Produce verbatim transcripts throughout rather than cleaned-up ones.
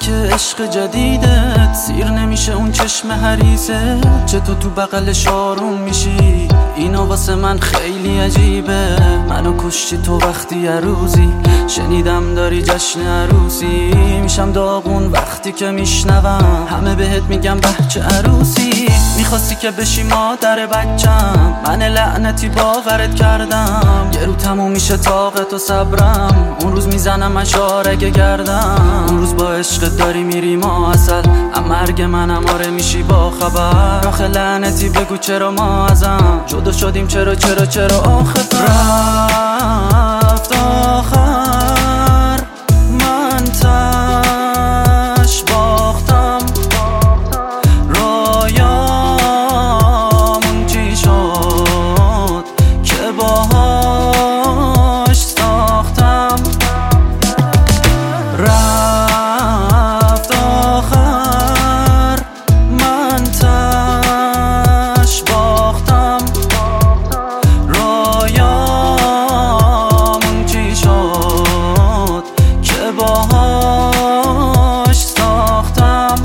که عشق جدیدت سیر نمیشه اون چشم حریصه، چه تو تو بغلش آروم میشی، اینا واسه من خیلی عجیبه. منو کشتی تو وقتی عروسی، شنیدم داری جشن عروسی، میشم داغون وقتی که میشنوم همه بهت میگم بچه عروسی. میخواستی که بشی مادر بچم، من لعنتی باورت کردم، یه رو تموم میشه طاقت و صبرم، اون روز میزنم اشارگه گردم، اون روز با عشقت داری میری ما اصل، ام مرگ منم آره میشی با خبر. آخه لعنتی بگو چرا ما ازم جدا شدیم، چرا چرا چرا آخه رفت آخر من تش باختم، رایامون چی شد که باهاش ساختم. رفت آخر من تش باختم، رایامون چی شد که باهاش ساختم.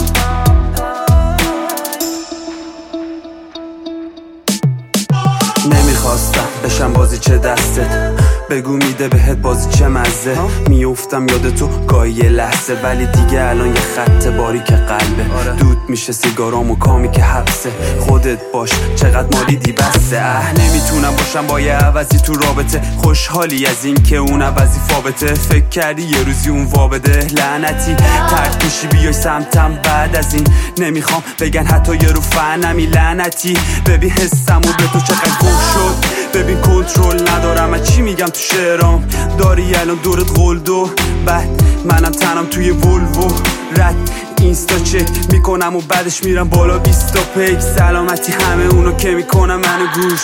نمیخواستم بشم بازی چه دستت، بگو میده بهت بازی چه مزه، میافتم یاد تو گاهی یه لحظه، ولی دیگه الان یه خط باریک قلبه، دود میشه سیگارام و کامی که حبسه، خودت باش چقدر مالیدی بسته. اه نمیتونم باشم با یه عوضی تو رابطه، خوشحالی از این که اون عوضی فابته، فکر کردی یه روزی اون وابده، لعنتی ترک میشی بیای سمتم بعد از این، نمیخوام بگن حتی یه رو فنمی، لعنتی ببین حسم و به تو چقدر گم شد، ببین کنترل ندارم از چی میگم تو شعرام، داری الان دورت قلدو، بعد منم تنم توی ولوو، رد اینستا چک میکنم و بعدش میرم بالا بیستا پیک، سلامتی همه اونو که میکنم منو گوش.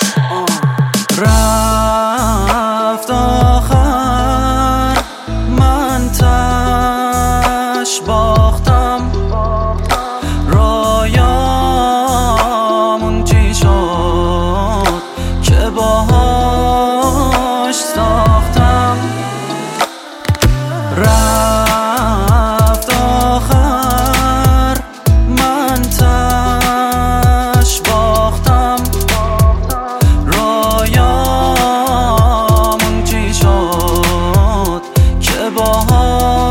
رفت آخر من تش باختم، رایامون چی شد که باهاش ساختم. رفت آخر من تش باختم، رایامون چی شد که باهاش